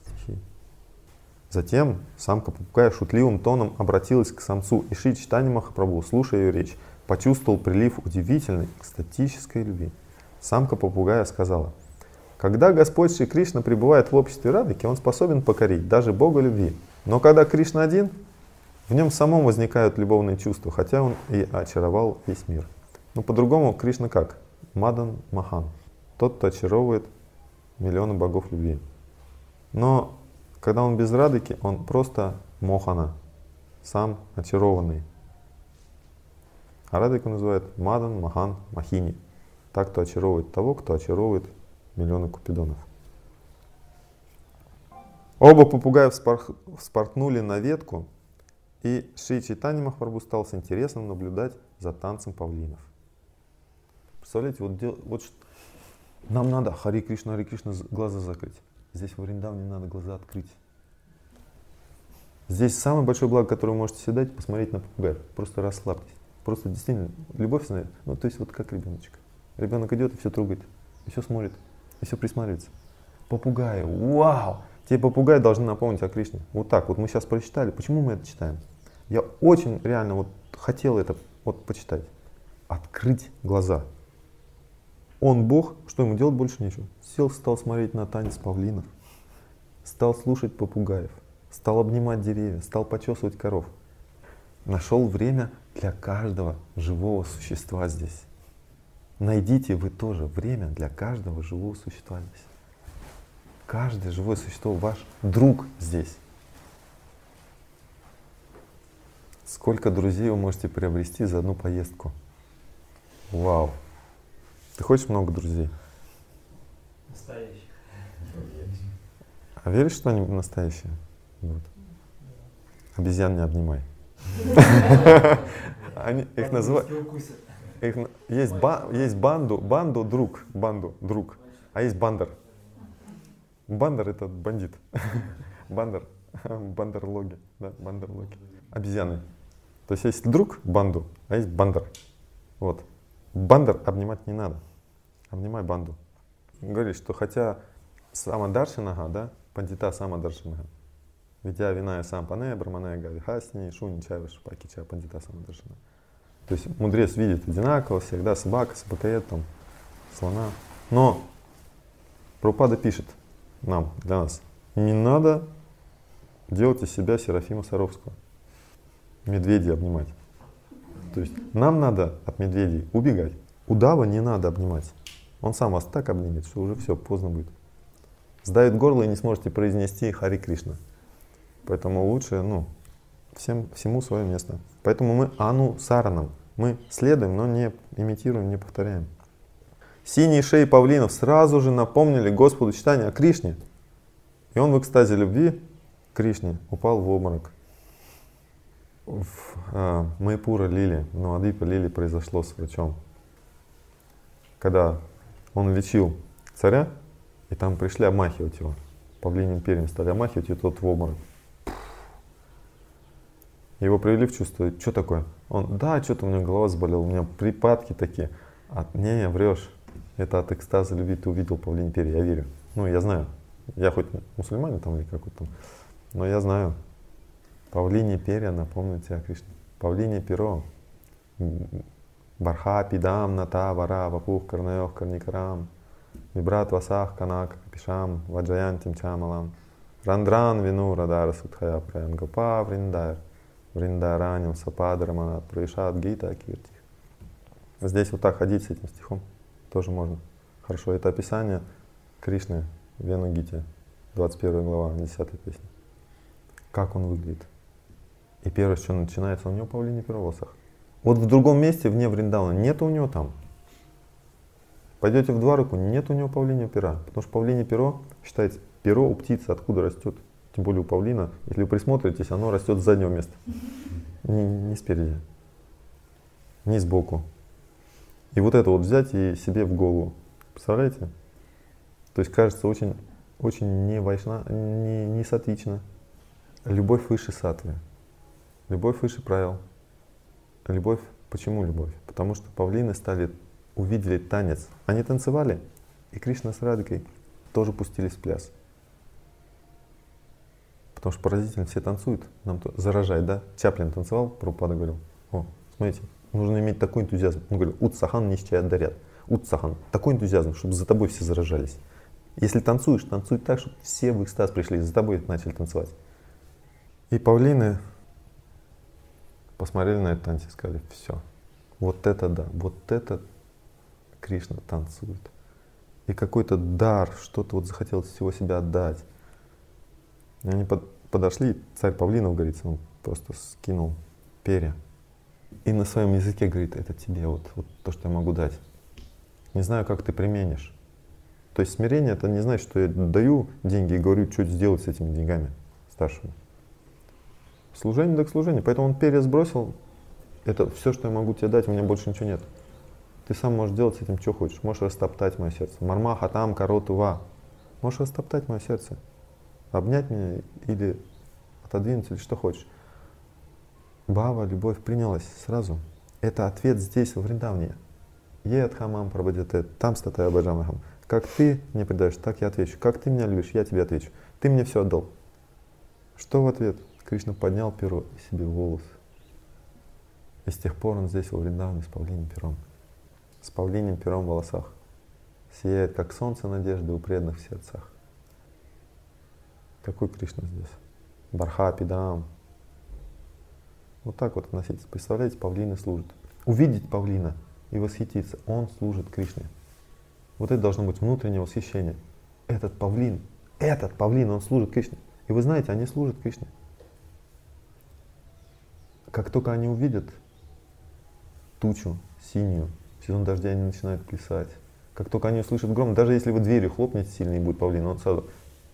Затем самка попугая шутливым тоном обратилась к самцу, и Шри Чайтанья Махапрабху, слушая ее речь, почувствовал прилив удивительной экстатической любви. Самка попугая сказала: «Когда Господь Шри Кришна пребывает в обществе Радыки, он способен покорить даже Бога любви. Но когда Кришна один, в нем самом возникают любовные чувства, хотя он и очаровал весь мир». Ну, по-другому Кришна как? Мадан Махан. Тот, кто очаровывает миллионы богов любви. Но когда он без Радыки, он просто Мохана, сам очарованный. А Радыку называют Мадан Махан Махини. Так, кто очаровывает того, кто очаровывает миллионы купидонов. Оба попугая вспорхнули на ветку, и Шри Чайтанья Махапрабху стал с интересом наблюдать за танцем павлинов. Представляете, вот нам надо Хари Кришна, глаза закрыть. Здесь во Вриндаване надо глаза открыть. Здесь самое большое благо, которое вы можете себе дать, посмотреть на попугаев. Просто расслабьтесь. Просто действительно, любовь, ну то есть вот как ребеночек. Ребенок идет и все трогает, и все смотрит, и все присматривается. Попугаи, вау! Те попугаи должны напомнить о Кришне. Вот так вот мы сейчас прочитали. Почему мы это читаем? Я очень реально вот хотел это вот почитать. Открыть глаза. Он Бог, что ему делать больше нечего. Сел, стал смотреть на танец павлинов, стал слушать попугаев, стал обнимать деревья, стал почесывать коров. Нашел время для каждого живого существа здесь. Найдите вы тоже время для каждого живого существа здесь. Каждое живое существо ваш друг здесь. Сколько друзей вы можете приобрести за одну поездку? Вау! Ты хочешь много друзей? Настоящих. А веришь, что они настоящие? Вот. Обезьян не обнимай. Их называют. Есть банду друг, а есть бандар. Бандар — это бандит. Бандерлоги, да, бандерлоги. Обезьяны. То есть есть друг банду, а есть бандар. Вот. Бандар обнимать не надо. Обнимай банду. Говорит, что хотя самадаршинага, да, пандита самадаршинага, видя виная сампане, брамане гавихасни, шуни чайва шпаки чай пандита самадаршинага. То есть мудрец видит одинаково всегда собака, собакоед, там, слона. Но Прабхупада пишет нам, для нас, не надо делать из себя Серафима Саровского, медведей обнимать. То есть нам надо от медведей убегать. Удава не надо обнимать. Он сам вас так обнимет, что уже все, поздно будет. Сдавит горло и не сможете произнести Хари Кришна. Поэтому лучше, всему свое место. Поэтому мы анусаранам. Мы следуем, но не имитируем, не повторяем. Синие шеи павлинов сразу же напомнили Господу Чайтанье о Кришне. И он в экстазе любви к Кришне упал в обморок. В Майпура Лили, в Навадвипа Лили произошло с врачом. Когда он лечил царя, и там пришли обмахивать его. Павлиним перьям стали обмахивать, и тот в обморок. Его привели в чувство. Что такое? Он, да, что-то у меня голова заболела, у меня припадки такие. Не, врешь. Это от экстаза любви ты увидел павлиньи перья, я верю. Ну, я знаю. Я хоть мусульманин там или какой-то там, но я знаю. Павлиньи перья напомнят тебя о Кришне. Павлинье перо. Барха, пидам, ната, вара, вапух, карнаёх, карникарам. Вибрат, васах, канак, капишам, ваджаян, тимчамалам. Рандран, вину, радар, судхая, праянгапа, вриндайр. Вриндараням, сапада, раманат, проишат, гита, кирти. Здесь вот так ходить с этим стихом тоже можно. Хорошо, это описание Кришны, Вену Гите, 21 глава, 10 песня. Как он выглядит. И первое, что начинается, у него павлинье перо в волосах. Вот в другом месте, вне Вриндавана, нет у него там. Пойдете в Двараку, нет у него павлиньего пера. Потому что павлинье перо, считается, перо у птицы откуда растет. Тем более у павлина, если вы присмотритесь, оно растет с заднего места. Не спереди, не сбоку. И вот это вот взять и себе в голову. Представляете? То есть кажется очень не вайшна, не сатвично. Любовь выше сатвы. Любовь выше правил. Любовь, почему любовь? Потому что павлины увидели танец. Они танцевали, и Кришна с Радхикой тоже пустились в пляс. Потому что поразительно, все танцуют, нам то заражает, да? Чаплин танцевал, Прабхупада говорил, смотрите, нужно иметь такой энтузиазм. Он говорил, Утсахан нищая дарят. Утсахан, такой энтузиазм, чтобы за тобой все заражались. Если танцуешь, танцуй так, чтобы все в экстаз пришли, за тобой начали танцевать. И павлины посмотрели на этот танец и сказали, все, вот это да, вот это Кришна танцует. И какой-то дар, что-то вот захотелось всего себя отдать. И они подошли, царь павлинов, говорится, он просто скинул перья. И на своем языке говорит, это тебе, вот то, что я могу дать. Не знаю, как ты применишь. То есть смирение это не значит, что я даю деньги и говорю, что сделать с этими деньгами старшему. Служение так служение. Поэтому он перья сбросил, это все, что я могу тебе дать, у меня больше ничего нет. Ты сам можешь делать с этим, что хочешь. Можешь растоптать мое сердце. Марма, хатам, кароту, ва. Можешь растоптать мое сердце. Обнять меня или отодвинуть, или что хочешь. Бхава, любовь принялась сразу. Это ответ здесь, во Вриндаване. Еадхамам прабхадяте, там статая баджамахам. Как ты мне предаешь, так я отвечу. Как ты меня любишь, я тебе отвечу. Ты мне все отдал. Что в ответ? Кришна поднял перо себе в волосы. И с тех пор он здесь, во Вриндаване, с павлиньим пером. С павлиньим пером в волосах. Сияет, как солнце надежды у преданных в сердцах. Какой Кришна здесь? Барха, пидам. Вот так вот относиться. Представляете, павлины служат. Увидеть павлина и восхититься. Он служит Кришне. Вот это должно быть внутреннее восхищение. Этот павлин, он служит Кришне. И вы знаете, они служат Кришне. Как только они увидят тучу синюю, в сезон дождя они начинают плясать. Как только они услышат гром, даже если вы дверью хлопнете сильно и будет павлин, он сразу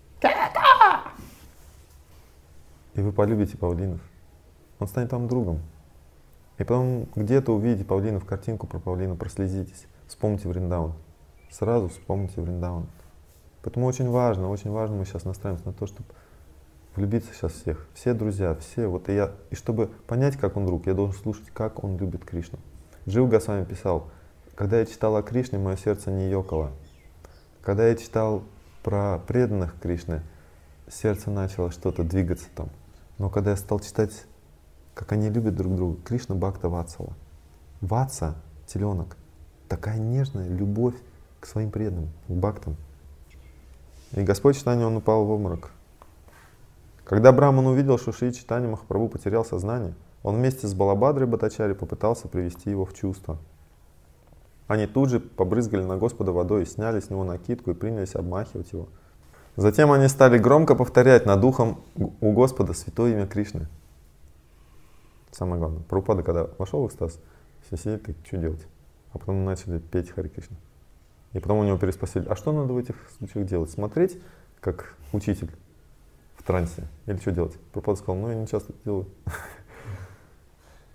и вы полюбите павлинов. Он станет вам другом. И потом где-то увидите павлинов, картинку про павлина, прослезитесь. Вспомните Вриндаван. Сразу вспомните Вриндаван. Поэтому очень важно мы сейчас настраиваемся на то, чтобы влюбиться сейчас всех. Все друзья, все. Вот и чтобы понять, как он друг, я должен слушать, как он любит Кришну. Джива Госвами писал, когда я читал о Кришне, мое сердце не ёкало. Когда я читал про преданных Кришны, сердце начало что-то двигаться там. Но когда я стал читать, как они любят друг друга, Кришна Бхакта Ватсала. Ватса, теленок, такая нежная любовь к своим преданным, к бхактам. И Господь Чайтанья, он упал в обморок. Когда Брахман увидел, что Шри Чайтанья Махапрабху потерял сознание, он вместе с Балабхадрой Бхаттачарьей попытался привести его в чувство. Они тут же побрызгали на Господа водой, сняли с него накидку и принялись обмахивать его. Затем они стали громко повторять над ухом у Господа святое имя Кришны. Самое главное. Прабхупада, когда вошел в экстаз, все сидели, так, что делать? А потом начали петь Хари Кришна. И потом у него переспросили, а что надо в этих случаях делать? Смотреть, как учитель в трансе? Или что делать? Прабхупада сказал, я не часто это делаю.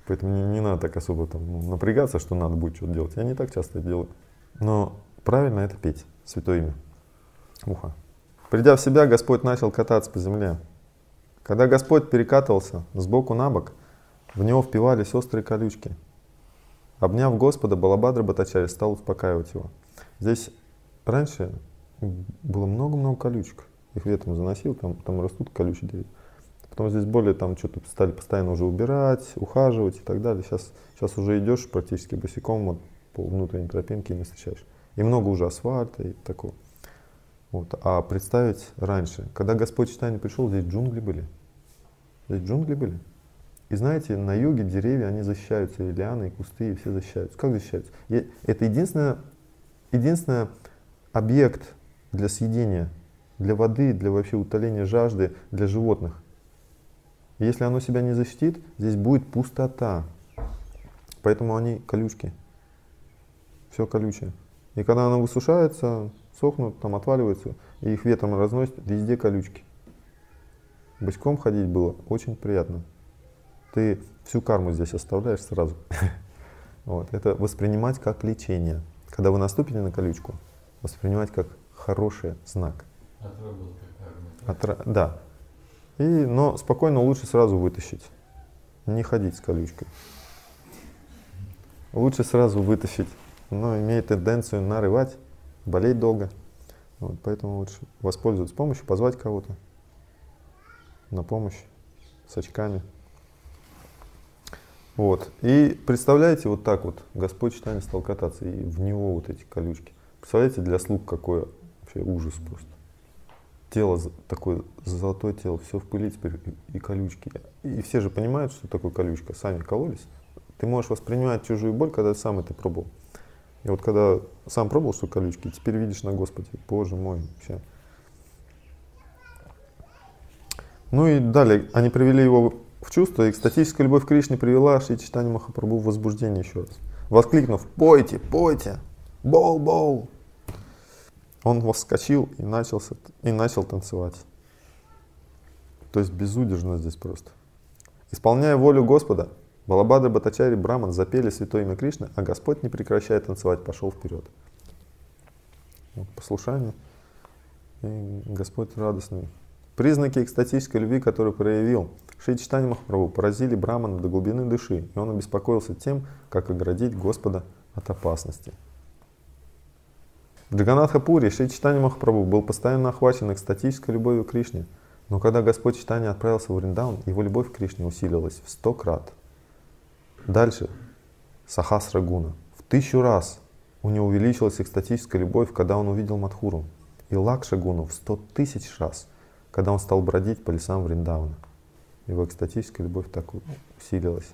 Поэтому не надо так особо там напрягаться, что надо будет что-то делать. Я не так часто это делаю. Но правильно это петь, святое имя. Уха. Придя в себя, Господь начал кататься по земле. Когда Господь перекатывался сбоку на бок, в него впивались острые колючки. Обняв Господа, Балабадра Бхаттачарья стал успокаивать его. Здесь раньше было много-много колючек. Их ветром заносил, там растут колючие деревья. Потом здесь более там что-то стали постоянно уже убирать, ухаживать и так далее. Сейчас уже идешь практически босиком вот, по внутренней тропинке и не встречаешь. И много уже асфальта и такого. Вот. А представить раньше, когда Господь Чайтанья пришел, здесь джунгли были. Здесь джунгли были. И знаете, на юге деревья, они защищаются, и лианы, и кусты, и все защищаются. Как защищаются? Это единственный объект для съедения, для воды, для вообще утоления жажды, для животных. И если оно себя не защитит, здесь будет пустота. Поэтому они колючки. Все колючее. И когда оно высушается, сохнут, там отваливаются, и их ветром разносит, везде колючки. Босиком ходить было очень приятно. Ты всю карму здесь оставляешь сразу. Вот. Это воспринимать как лечение. Когда вы наступите на колючку, воспринимать как хороший знак. Отработка кармы. Да. Но спокойно лучше сразу вытащить. Не ходить с колючкой. Лучше сразу вытащить. Но имеет тенденцию нарывать, болеть долго. Вот, поэтому лучше воспользоваться помощью, позвать кого-то на помощь с очками. Вот. И представляете, вот так вот Господь Чайтанья стал кататься, и в него вот эти колючки. Представляете, для слуг какой вообще ужас просто. Тело, такое золотое тело, все в пыли теперь и колючки. И все же понимают, что такое колючка, сами кололись. Ты можешь воспринимать чужую боль, когда сам это пробовал. И вот когда сам пробовал, что колючки, теперь видишь на Господе, Боже мой, вообще. Ну и далее, они привели его в чувство, и экстатическая любовь к Кришне привела Шри Чайтанью Махапрабху в возбуждение еще раз. Воскликнув: «Пойте, пойте! Бол, бол!» Он вскочил и начал танцевать. То есть безудержно здесь просто. Исполняя волю Господа, Балабадра Бхаттачарья и Браман запели святое имя Кришны, а Господь, не прекращая танцевать, пошел вперед. Вот, послушание. И Господь радостный. Признаки экстатической любви, которые проявил Шри Чайтанья Махапрабху, поразили Брамана до глубины души, и он обеспокоился тем, как оградить Господа от опасности. В Джаганнатха-пуре Шри Чайтанья Махапрабху был постоянно охвачен экстатической любовью к Кришне, но когда Господь Чайтанья отправился в Вриндаван, его любовь к Кришне усилилась в 100 крат. Дальше Сахасра гуна. В 1000 раз у него увеличилась экстатическая любовь, когда он увидел Мадхуру. И Лакша гуну в 100 000 раз, когда он стал бродить по лесам Вриндавана. Его экстатическая любовь так усилилась.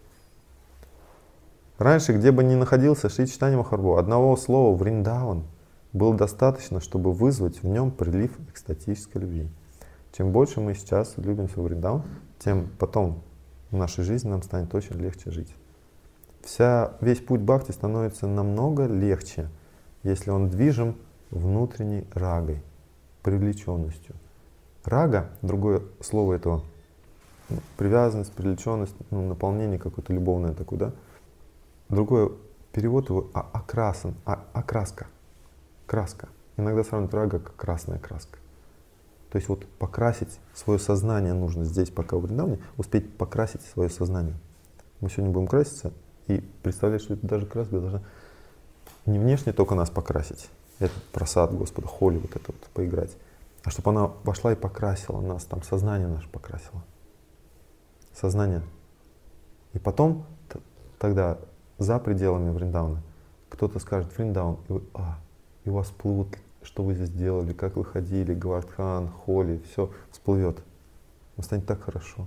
Раньше, где бы ни находился Шри Чайтанья Махапрабху, одного слова «Вриндаван» было достаточно, чтобы вызвать в нем прилив экстатической любви. Чем больше мы сейчас любим свой Вриндаван, тем потом в нашей жизни нам станет очень легче жить. Весь путь бхакти становится намного легче, если он движим внутренней рагой, привлеченностью. Рага, другое слово этого, привязанность, привлеченность, наполнение какое-то любовное такое, да? Другой перевод его окраска. Краска. Иногда сравнивают рага как красная краска. То есть вот покрасить свое сознание нужно здесь, пока в Вриндаване, успеть покрасить свое сознание. Мы сегодня будем краситься и представлять, что это даже краска должна не внешне только нас покрасить, это просад Господа, холи вот это вот поиграть, а чтобы она пошла и покрасила нас, там сознание наше покрасило. Сознание. И потом, тогда за пределами Вриндавана, кто-то скажет: Вриндаван, и у вас плывут, что вы здесь делали, как вы ходили, Гавардхан, Холи, все всплывет. Вам станет так хорошо.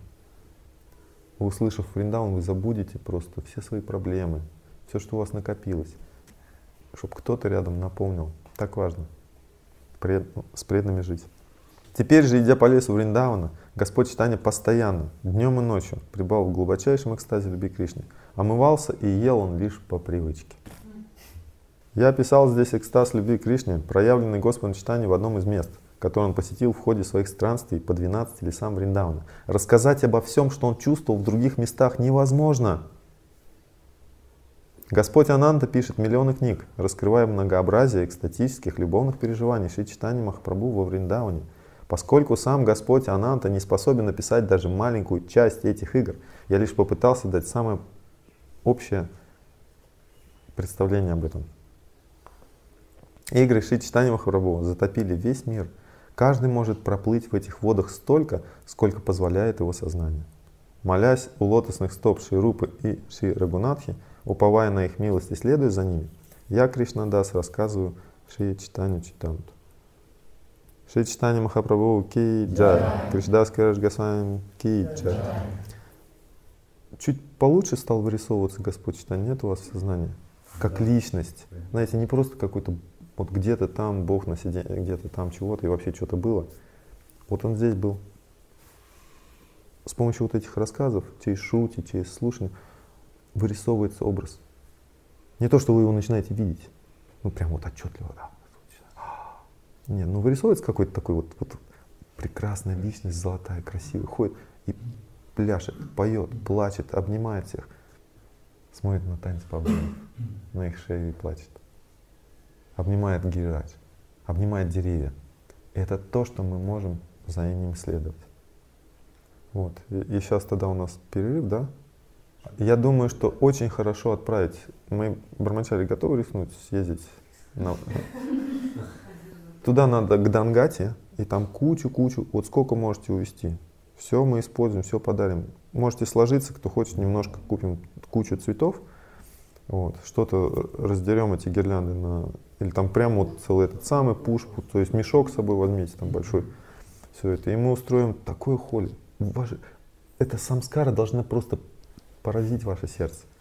Услышав Вриндаван, вы забудете просто все свои проблемы, все, что у вас накопилось, чтобы кто-то рядом напомнил. Так важно с преданными жить. Теперь же, идя по лесу Вриндавана, Господь Чайтанья постоянно, днем и ночью, пребывал в глубочайшем экстазе любви к Кришне. Омывался и ел он лишь по привычке. Я описал здесь экстаз любви к Кришне, проявленный Господом Чайтаньей в одном из мест, которое он посетил в ходе своих странствий по 12 лесам Вриндавана. Рассказать обо всем, что он чувствовал в других местах, невозможно. Господь Ананта пишет миллионы книг, раскрывая многообразие экстатических любовных переживаний Шри Чайтанья Махапрабху во Вриндаване. Поскольку сам Господь Ананта не способен описать даже маленькую часть этих игр, я лишь попытался дать самое общее представление об этом. Игры Шри Чайтанья Махапрабху затопили весь мир. Каждый может проплыть в этих водах столько, сколько позволяет его сознание. Молясь у лотосных стоп Шри Рупы и Шри Рагунатхи, уповая на их милость и следуя за ними, я, Кришнадас, рассказываю Шри Чайтанью Чайтамриту. Шри Чайтанья Махапрабху ки джай, Кришнадас Кавираж Госвами ки джай. Чуть получше стал вырисовываться Господь Чайтанья, нет у вас сознания? Как личность. Знаете, не просто какой-то вот где-то там Бог на сиденье, где-то там чего-то и вообще что-то было. Вот он здесь был. С помощью вот этих рассказов, через шрути, через слушание, вырисовывается образ. Не то, что вы его начинаете видеть, ну прям вот отчетливо, да. Нет, ну вырисовывается какой-то такой вот прекрасная личность, золотая, красивая, ходит и пляшет, поет, плачет, обнимает всех, смотрит на танец бабочек, на их шею и плачет. Обнимает гирирадж, обнимает деревья. И это то, что мы можем за ним следовать. Вот. И сейчас тогда у нас перерыв, да? Я думаю, что очень хорошо отправить. Мы, Брахмачари, готовы рискнуть съездить? Туда надо к Дангате, и там кучу, вот сколько можете увезти. Все мы используем, все подарим. Можете сложиться, кто хочет, немножко купим кучу цветов, вот, что-то раздерем эти гирлянды или там прямо вот целый этот самый пушку, то есть мешок с собой возьмите там большой, все это, и мы устроим такое холли. Эта самскара должна просто поразить ваше сердце.